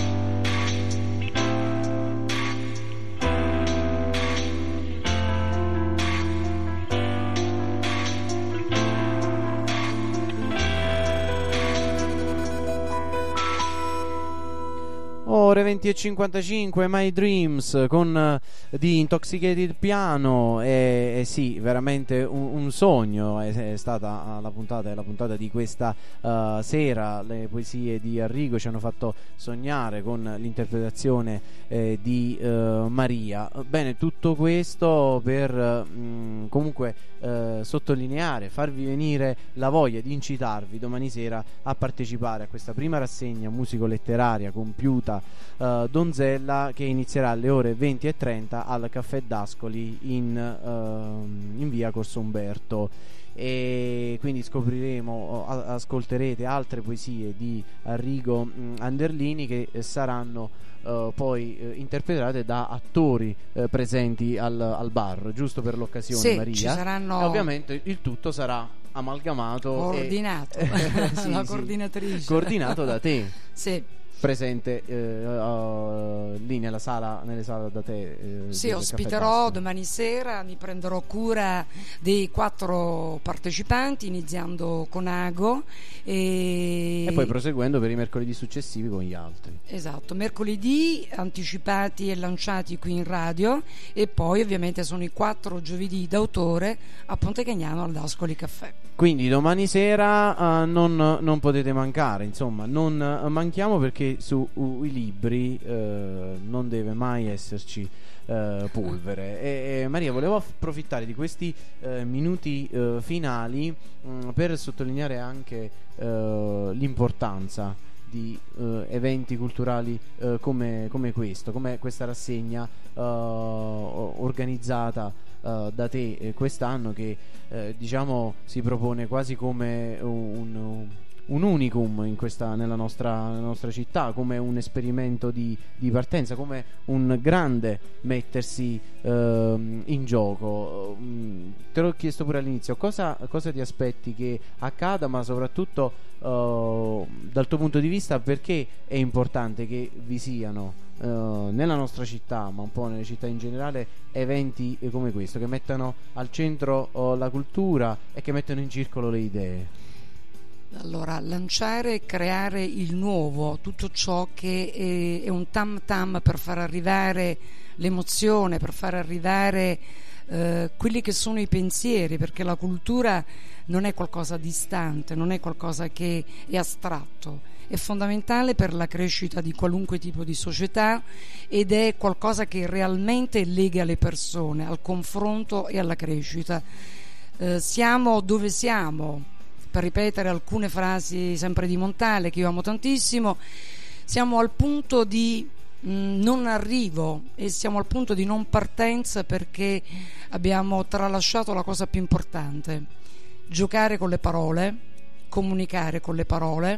Ore venti e cinquantacinque, My Dreams con eh, di Intoxicated Piano. E, e sì, veramente un, un sogno è, è stata la puntata, è la puntata di questa eh, sera. Le poesie di Arrigo ci hanno fatto sognare con l'interpretazione eh, di eh, Maria. Bene, tutto questo per mh, comunque eh, sottolineare, farvi venire la voglia di incitarvi domani sera a partecipare a questa prima rassegna musico-letteraria compiuta Uh, Donzella, che inizierà alle ore venti e trenta al Caffè d'Ascoli in, uh, in via Corso Umberto. e quindi scopriremo, a- ascolterete altre poesie di Arrigo mh, Anderlini che eh, saranno Uh, poi uh, interpretate da attori uh, presenti al, al bar, giusto per l'occasione, sì, Maria. ci saranno... E ovviamente il tutto sarà amalgamato, coordinato e... sì, la sì, coordinatrice, coordinato da te. Sì. Presente eh, uh, lì nella sala, nelle sale da te. Eh, sì, del ospiterò Caffè Dascoli. domani sera, mi prenderò cura dei quattro partecipanti, iniziando con Ago e... e poi proseguendo per i mercoledì successivi con gli altri. Esatto, mercoledì anticipati e lanciati qui in radio, e poi ovviamente sono i quattro giovedì d'autore a Ponte Cagnano al Dascoli Caffè. Quindi domani sera uh, non, non potete mancare, insomma, non uh, manchiamo, perché su uh, i libri uh, non deve mai esserci uh, polvere. E, e Maria, volevo approfittare di questi uh, minuti uh, finali um, per sottolineare anche uh, l'importanza di uh, eventi culturali uh, come, come questo, come questa rassegna uh, organizzata uh, da te eh, quest'anno, che eh, diciamo si propone quasi come un, un, un unicum in questa, nella, nostra, nella nostra città, come un esperimento di, di partenza, come un grande mettersi uh, in gioco. Uh, te l'ho chiesto pure all'inizio, cosa, cosa ti aspetti che accada, ma soprattutto Uh, dal tuo punto di vista, perché è importante che vi siano uh, nella nostra città, ma un po' nelle città in generale, eventi come questo, che mettano al centro uh, la cultura e che mettono in circolo le idee? Allora, lanciare e creare il nuovo, tutto ciò che è, è un tam tam per far arrivare l'emozione, per far arrivare eh, quelli che sono i pensieri, perché la cultura non è qualcosa distante, non è qualcosa che è astratto, è fondamentale per la crescita di qualunque tipo di società, ed è qualcosa che realmente lega le persone al confronto e alla crescita. Eh, siamo dove siamo, per ripetere alcune frasi sempre di Montale che io amo tantissimo, siamo al punto di mh, non arrivo, e siamo al punto di non partenza, perché abbiamo tralasciato la cosa più importante: giocare con le parole, comunicare con le parole.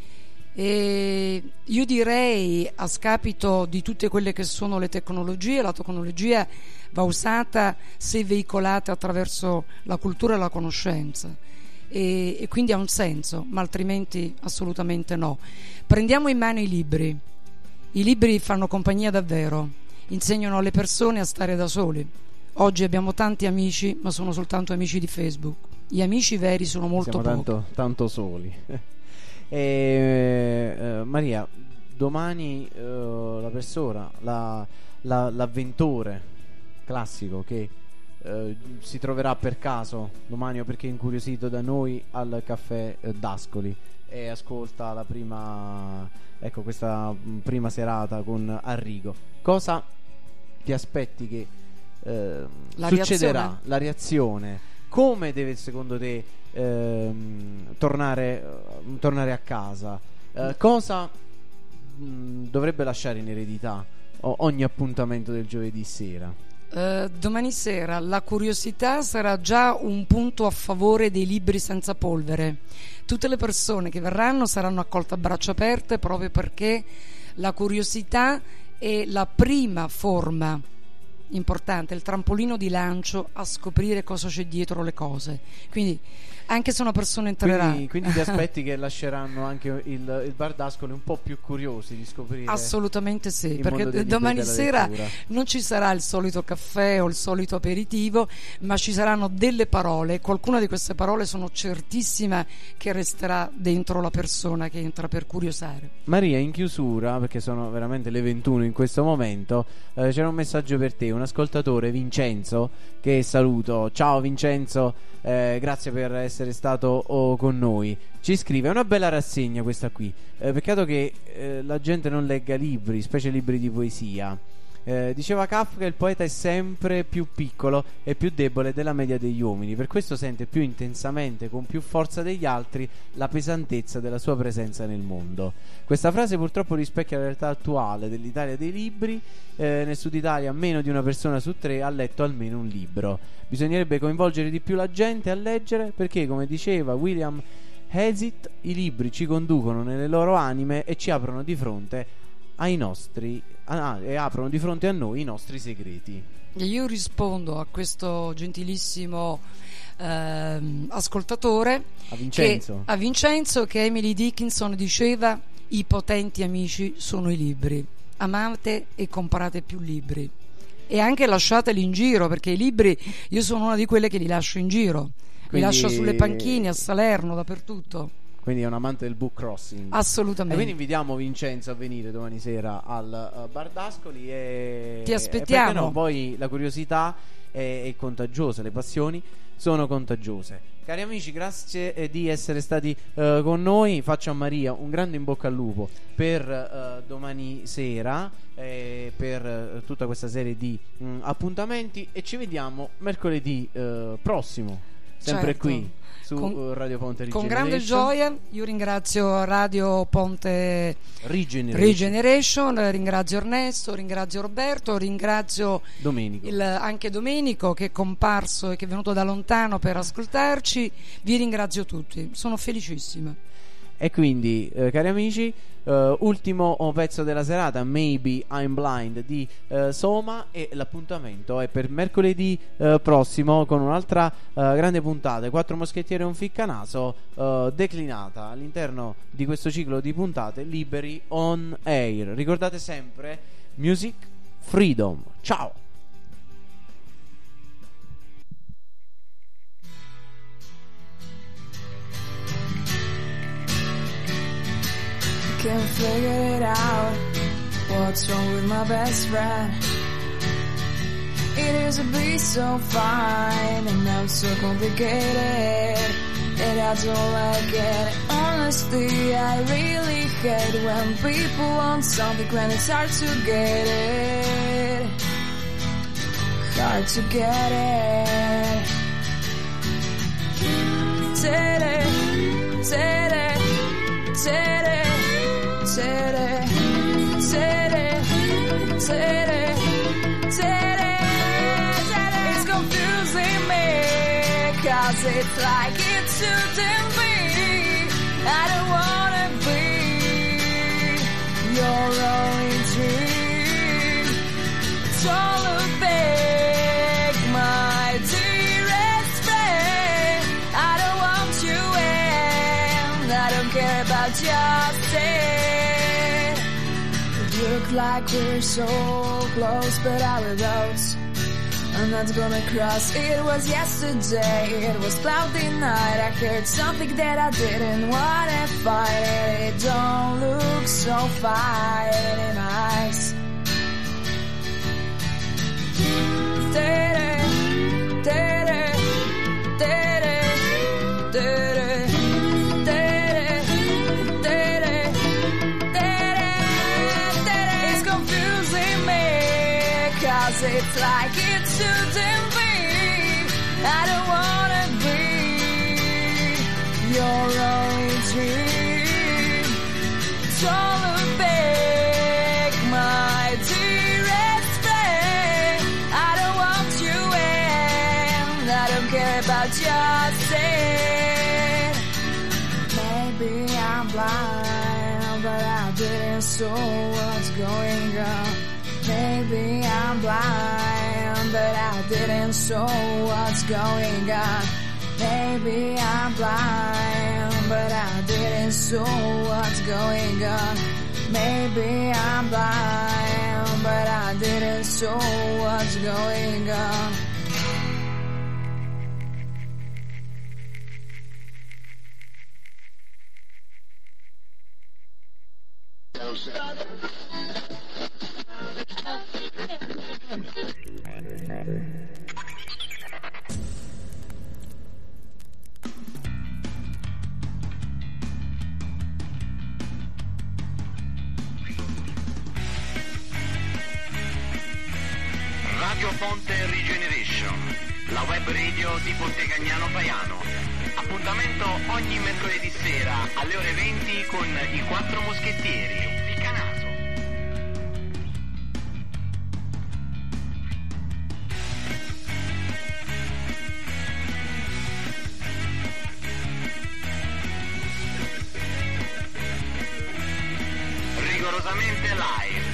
E io direi, a scapito di tutte quelle che sono le tecnologie, la tecnologia va usata se veicolata attraverso la cultura e la conoscenza, e, e quindi ha un senso, ma altrimenti assolutamente no. Prendiamo in mano i libri. I libri fanno compagnia davvero, insegnano alle persone a stare da soli. Oggi abbiamo tanti amici, ma sono soltanto amici di Facebook. Gli amici veri sono molto Siamo pochi. tanto, tanto soli. e, eh, Maria, domani eh, la persona, la, la, l'avventore classico che eh, si troverà per caso domani, o perché è incuriosito da noi, al caffè eh, Dascoli, e ascolta la prima, ecco, questa prima serata con Arrigo, cosa ti aspetti che eh, La succederà? reazione? La reazione, come deve secondo te ehm, tornare, eh, tornare a casa? Eh, cosa mh, dovrebbe lasciare in eredità o- ogni appuntamento del giovedì sera? Eh, domani sera la curiosità sarà già un punto a favore dei libri senza polvere. Tutte le persone che verranno saranno accolte a braccia aperte, proprio perché la curiosità è la prima forma importante, il trampolino di lancio a scoprire cosa c'è dietro le cose. Quindi anche se una persona entrerà, Quindi, quindi ti aspetti che lasceranno anche il, il bar Dascoli un po' più curiosi di scoprire? assolutamente sì, il mondo perché dei libri e domani della sera lettura. non ci sarà il solito caffè o il solito aperitivo, ma ci saranno delle parole. Qualcuna di queste parole sono certissima che resterà dentro la persona che entra per curiosare. Maria, in chiusura, perché sono veramente le ventuno in questo momento, eh, c'era un messaggio per te, un ascoltatore, Vincenzo, che saluto. Ciao Vincenzo, eh, grazie per essere stato oh, con noi. Ci scrive: è una bella rassegna questa qui, eh, peccato che eh, la gente non legga libri, specie libri di poesia. Eh, diceva Kafka: il poeta è sempre più piccolo e più debole della media degli uomini, per questo sente più intensamente, con più forza degli altri, la pesantezza della sua presenza nel mondo. Questa frase purtroppo rispecchia la realtà attuale dell'Italia dei libri. Eh, nel Sud Italia meno di una persona su tre ha letto almeno un libro. Bisognerebbe coinvolgere di più la gente a leggere, perché, come diceva William Hazlitt, i libri ci conducono nelle loro anime e ci aprono di fronte ai nostri ah, e aprono di fronte a noi i nostri segreti. E io rispondo a questo gentilissimo ehm, ascoltatore, a Vincenzo. Che, a Vincenzo, che Emily Dickinson diceva: i potenti amici sono i libri, amate e comprate più libri e anche lasciateli in giro, perché i libri, io sono una di quelle che li lascio in giro. Quindi, li lascio sulle panchine, a Salerno, dappertutto. Quindi è un amante del book crossing. Assolutamente. E quindi invitiamo Vincenzo a venire domani sera al uh, Bar d'Ascoli e ti aspettiamo. E perché no, poi la curiosità è, è contagiosa, le passioni sono contagiose. Cari amici, grazie eh, di essere stati uh, con noi. Faccio a Maria un grande in bocca al lupo per uh, domani sera, eh, per uh, tutta questa serie di um, appuntamenti, e ci vediamo mercoledì uh, prossimo, sempre certo. qui su con, Radio Ponte Regeneration. Con grande gioia. Io ringrazio Radio Ponte Regeneration, Regeneration, ringrazio Ernesto, ringrazio Roberto, ringrazio Domenico. Il, anche Domenico, che è comparso e che è venuto da lontano per ascoltarci. Vi ringrazio tutti, sono felicissima. E quindi, eh, cari amici, eh, ultimo pezzo della serata, Maybe I'm Blind di eh, Soma, e l'appuntamento è per mercoledì eh, prossimo con un'altra eh, grande puntata, Quattro moschettieri e un ficcanaso, eh, declinata all'interno di questo ciclo di puntate liberi on air. Ricordate sempre Music Freedom. Ciao! Can't figure it out. What's wrong with my best friend? It used to be so fine, and now it's so complicated, and I don't like it. Honestly, I really hate when people want something when it's hard to get it. Hard to get it. Tere, tere, tere. Tere, tere, tere, tere, tere. It's confusing me, cause it's like it shouldn't be. I don't wanna be your only dream. Don't look back, my dearest friend. I don't want you, and I don't care about your stay. Look like we're so close, but our roads are not gonna cross. It was yesterday, it was cloudy night. I heard something that I didn't wanna fight. It don't look so fine in my eyes. Tere, tere, tere, tere, tere, tere, tere. It's confusing me, cause it's like it shouldn't be. I don't wanna be your only dream. Don't look back, my dearest friend. I don't want you, and I don't care about your state. Maybe I'm blind, but I didn't know what's going on. Maybe I'm blind, but I didn't know what's going on. Maybe I'm blind, but I didn't know what's going on. Maybe I'm blind, but I didn't know what's going on. Radio Ponte Regeneration, la web radio di Pontecagnano Paiano. Appuntamento ogni mercoledì sera alle ore venti con i quattro moschettieri. Ficca naso. Rigorosamente live.